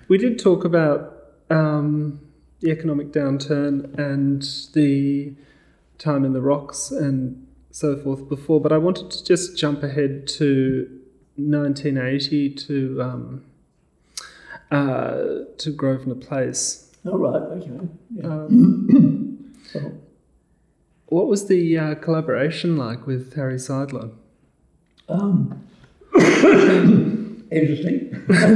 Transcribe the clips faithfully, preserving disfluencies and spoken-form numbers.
We did talk about um, the economic downturn and the time in the rocks and so forth before, but I wanted to just jump ahead to nineteen eighty to um, uh, to Grosvenor Place. Oh, right, okay. Yeah. Um, Well, what was the uh, collaboration like with Harry Seidler? um, interesting.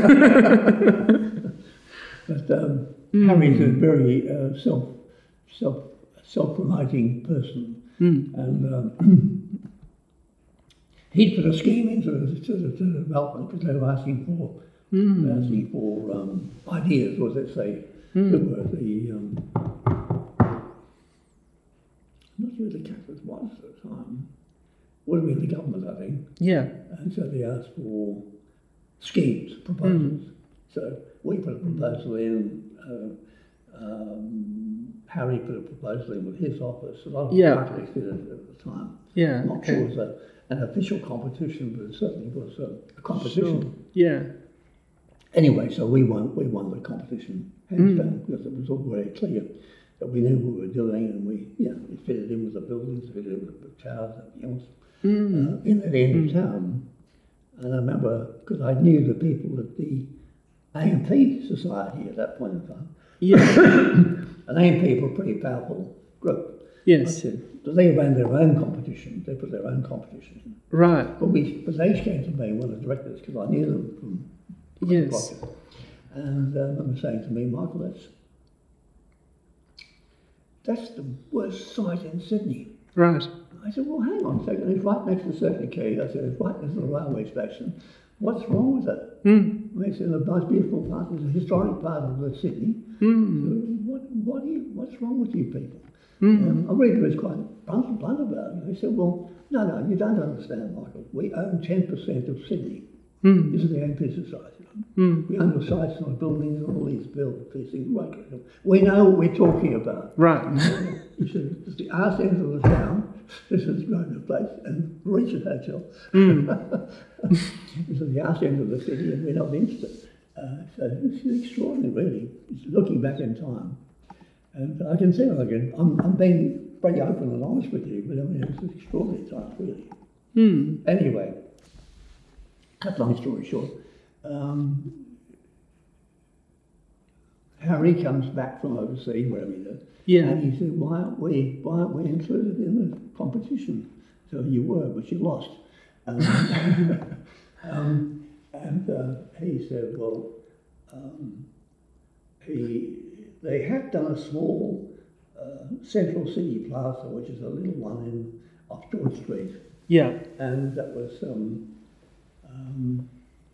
But um, Mm. Harry's a very uh, self, self, self-promoting person. Mm. And um, he put a scheme into the, to the, to the development because they were asking for, Mm. they were asking for um, ideas, or let's say, Mm. there were the, um, I'm not sure the Catholics was at the time, would have been the government, I think. Yeah. And so they asked for schemes, proposals. Mm. So we put a proposal in, uh, um, Harry put a proposal in with his office, a lot of Yeah. architects did it at the time. Yeah. I'm not Okay. sure it was a, an official competition, but it certainly was a, a competition. Sure. Yeah. Anyway, so we won, we won the competition, hands Mm. down, because it was all very clear that we knew what we were doing, and we, you know, we fitted in with the buildings, fitted in with the towers, and everything else. Mm. Uh, in that end of town. And I remember, because I knew the people at the A M P Society at that point in time. Yeah. And A M P were a pretty powerful group. I Yes. said, so they ran their own competition, they put their own competition in. Right. But, we, but they came to me, one of the directors, because I knew them from Yes. project. And um, they were saying to me, Michael, that's, that's the worst site in Sydney. Right. I said, well, hang on a second, it's right next to Circular Quay. I said, it's right next to the railway station. What's wrong with it? Mm. They said, the most beautiful part is a historic part of the Sydney. Mm. So what, what do you, what's wrong with you people? Mm. Um, I really was quite blunt and blunt about it. They said, well, no, no, you don't understand, Michael. We own ten percent of Sydney. Mm. This is the A M P Society. Mm. We own the sites and the buildings and all these buildings, these things. Right. We know what we're talking about. Right. He said, it's the arse end of the town. This is Grosvenor Place and Regent Hotel. Mm. This is the arse end of the city, and we're not interested. Uh, so this is extraordinary, really. It's looking back in time. And I can see, I can, I'm, I'm being pretty open and honest with you, but I mean, it's an extraordinary time, really. Mm. Anyway, cut long story short, um, Harry comes back from overseas, wherever he is, Yeah. and he said, why aren't we, why aren't we included in the competition? So you were, but you lost. Um, um, and uh, he said, well, um, he, they had done a small uh, Central City Plaza, which is a little one in off George Street, Yeah. and that was um, um,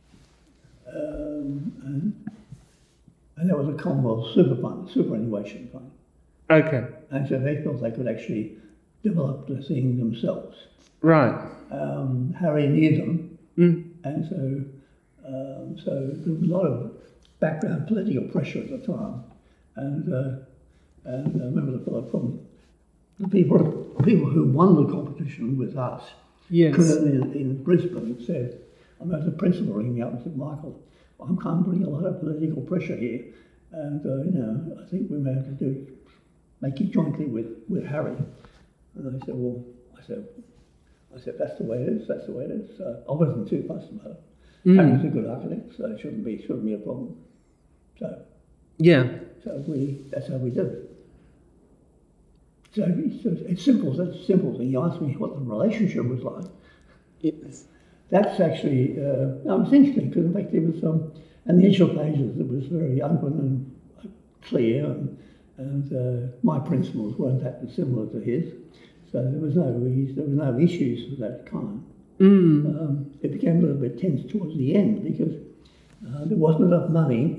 um, and, and that was a Commonwealth super fund, superannuation fund. Okay. And so they thought they could actually develop the thing themselves. Right. Um, Harry knew them, Mm. and so um, so there was a lot of background political pressure at the time. And, uh, and I remember the fellow from the people, people who won the competition with us, Yes. in, in Brisbane, said, I remember the principal ringing me up and said, Michael, I'm putting a lot of political pressure here, and uh, you know, I think we may have to do make it jointly with, with Harry. And I said, well, I said, I said, that's the way it is, that's the way it is. Uh, I wasn't too fussed about it. Mm. Harry's a good architect, so it shouldn't be, shouldn't be a problem. So, Yeah. so we, that's how we did it. So it's, it's simple, that's simple thing. You asked me what the relationship was like. Yes. That's actually, uh, no, it's interesting because in fact it was, um, in the initial pages it was very open and clear, and, and uh, my principles weren't that dissimilar to his, so there was no, there was no issues of that kind. Mm. Um, it became a little bit tense towards the end because uh, there wasn't enough money.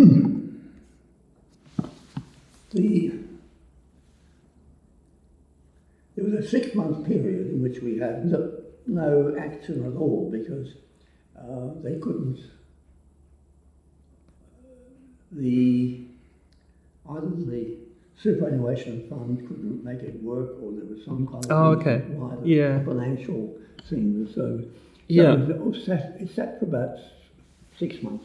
the There was a six-month period in which we had no, no action at all because uh, they couldn't, the, either the superannuation fund couldn't make it work, or there was some kind of Oh, okay. wider Yeah. financial thing. So, so Yeah. it, sat, it sat for about six months.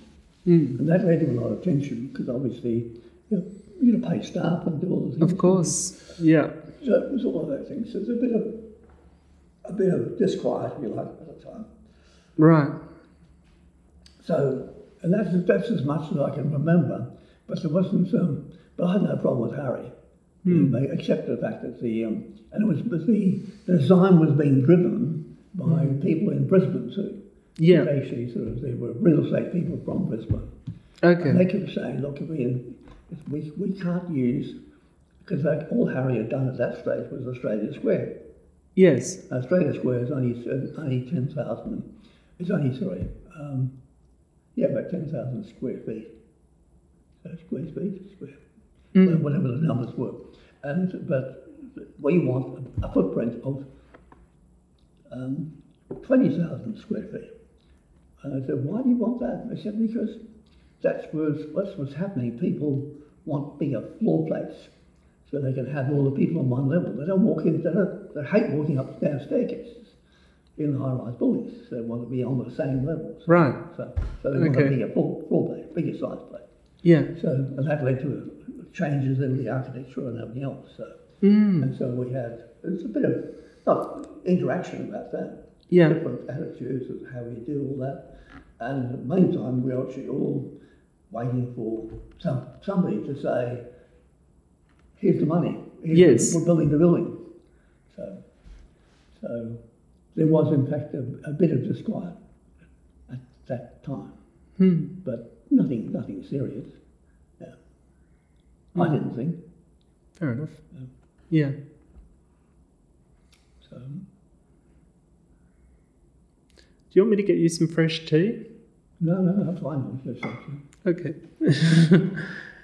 Mm. And that led to a lot of tension because obviously you know, you got to pay staff and do all the things. Of course, yeah. So it was all of those things. So there's a bit of a bit of disquiet, if you like, at the time. Right. So, and that's that's as much as I can remember. But there wasn't. Um, but I had no problem with Harry, Mm. They accepted the fact that the um, and it was but the, the design was being driven by Mm. people in Brisbane too. Yeah. They actually sort of they were real estate people from Brisbane. Okay. And they kept saying, look, if we, if we, we can't use, because like, all Harry had done at that stage was Australia Square. Yes. Australia Square is only, uh, only ten thousand, it's only, sorry, um, yeah, about ten thousand square feet. So square feet, square, Mm. whatever the numbers were. And, but we want a, a footprint of um, twenty thousand square feet. And I said, why do you want that? They said, because that's what's, that's what's happening. People want bigger floor plates so they can have all the people on one level. They don't walk in, they, don't, they hate walking up and down staircases in high-rise buildings. They want to be on the same levels. Right. So, so they want Okay. a bigger floor, floor plate, bigger size plate. Yeah. So, and that led to changes in the architecture and everything else. So, Mm. and so we had, it was a bit of not interaction about that. Yeah. Different attitudes of how we do all that. And in the meantime, we were actually all waiting for some somebody to say, here's the money. Here's Yes. the, we're building the building. So, so there was in fact a, a bit of disquiet at that time, Hmm. but nothing, nothing serious. Yeah. I didn't think. Fair enough. Yeah. Yeah. So, Do you want me to get you some fresh tea? no, no, I'm fine. I'm just, Okay.